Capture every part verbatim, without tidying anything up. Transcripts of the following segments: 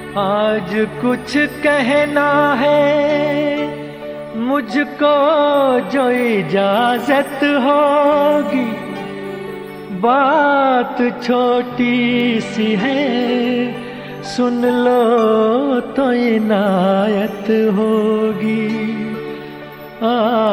आज कुछ कहना है मुझको जो इजाजत होगी, बात छोटी सी है सुन लो तो इनायत होगी। आ,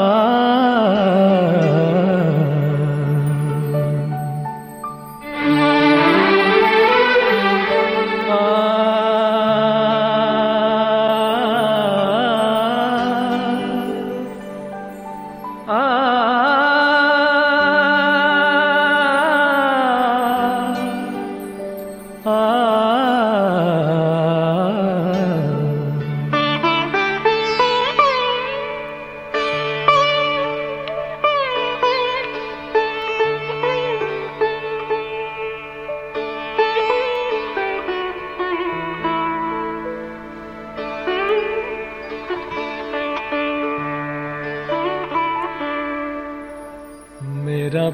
मेरा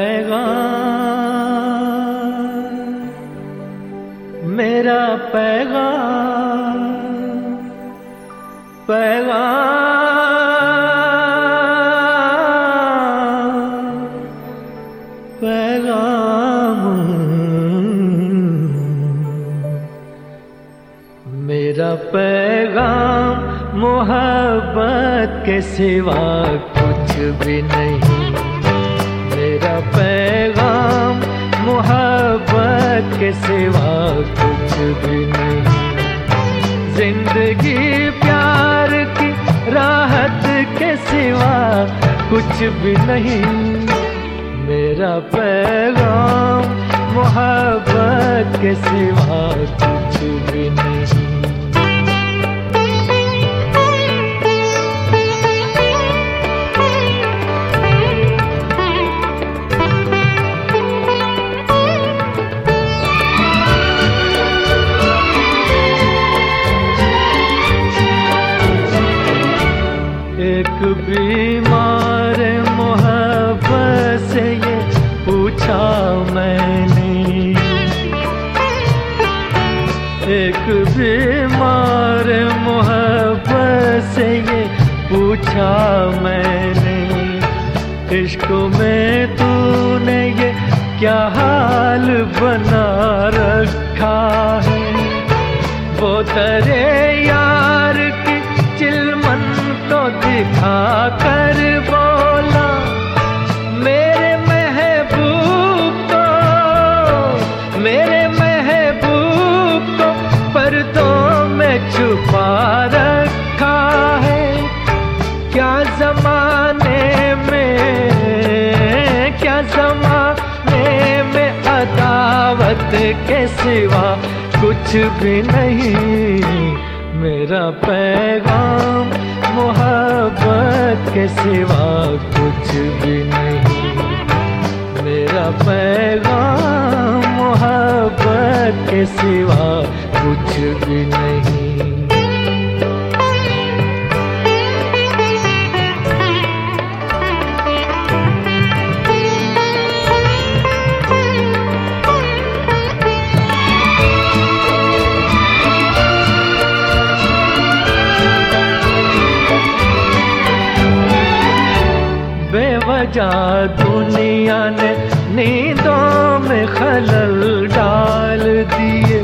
पैगाम मेरा पैगाम पैगाम पैगाम मेरा पैगाम मोहब्बत के सिवा कुछ भी नहीं। मेरा पैगाम मोहब्बत के सिवा कुछ भी नहीं। जिंदगी प्यार की राहत के सिवा कुछ भी नहीं। मेरा पैगाम मोहब्बत के सिवा कुछ भी नहीं। एक बीमार मोहब्बत से ये पूछा मैंने, एक बीमार मोहब्बत से ये पूछा मैंने, इश्क में तूने ये क्या हाल बना रखा है। वो तेरे यार की चिलमन तो दिखा कर बोला, मेरे महबूब को मेरे महबूब को पर्दों में छुपा रखा है। क्या जमाने में क्या जमाने में अदावत के सिवा कुछ भी नहीं। मेरा पैगाम मोहब्बत के सिवा कुछ भी नहीं। मेरा पैगाम मोहब्बत के सिवा कुछ भी नहीं। बेवजह दुनिया ने नींदों में खलल डाल दिए,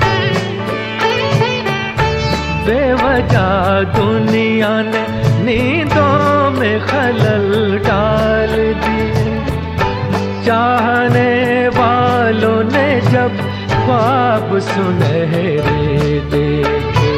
बेवजह दुनिया ने नींदों में खलल डाल दिए। चाहने वालों ने जब ख्वाब सुनहरे देखे,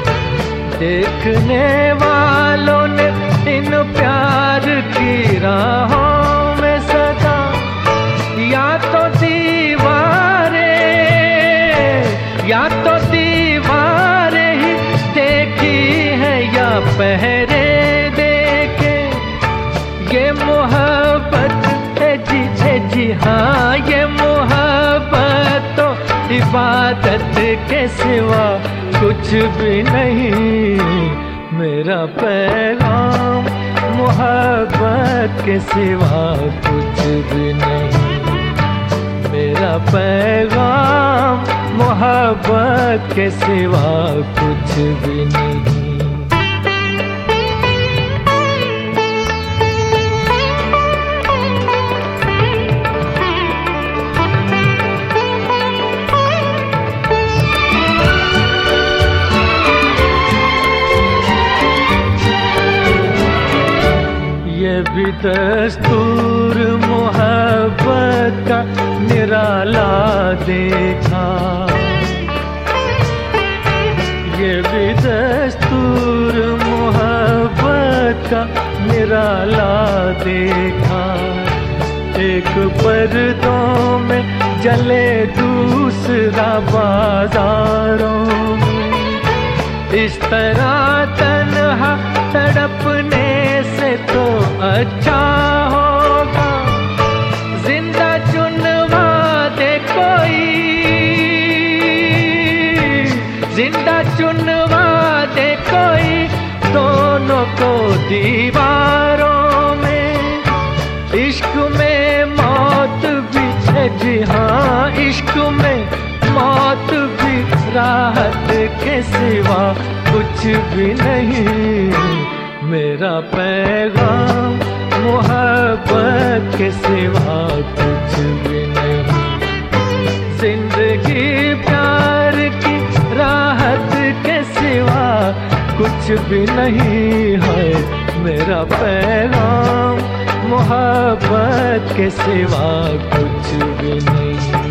देखने वालों ने इन प्यार की राहों में सदा या तो दीवारें या तो दीवारें ही देखी है या पहरे देखे। ये मोहब्बत है जी है जी हाँ, ये मोहब्बत तो इबादत के सिवा कुछ भी नहीं। मेरा पैगाम मोहब्बत के सिवा कुछ भी नहीं। मेरा पैगाम मोहब्बत के सिवा कुछ भी नहीं। ये भी दस्तूर मोहब्बत का निराला देखा, ये भी दस्तूर मोहब्बत का निराला देखा। एक पर्दों में जले दूसरा बाजारों में, इस तरह तन्हा तड़पने से तो अच्छा होगा जिंदा चुनवा दे कोई, जिंदा चुनवा दे कोई दोनों को दीवारों में। इश्क में मौत भी है जी हाँ, इश्क में मौत भी राहत के सिवा कुछ भी नहीं। मेरा पैगाम मोहब्बत के सिवा कुछ भी नहीं। जिंदगी प्यार की राहत के सिवा कुछ भी नहीं है। मेरा पैगाम मोहब्बत के सिवा कुछ भी नहीं।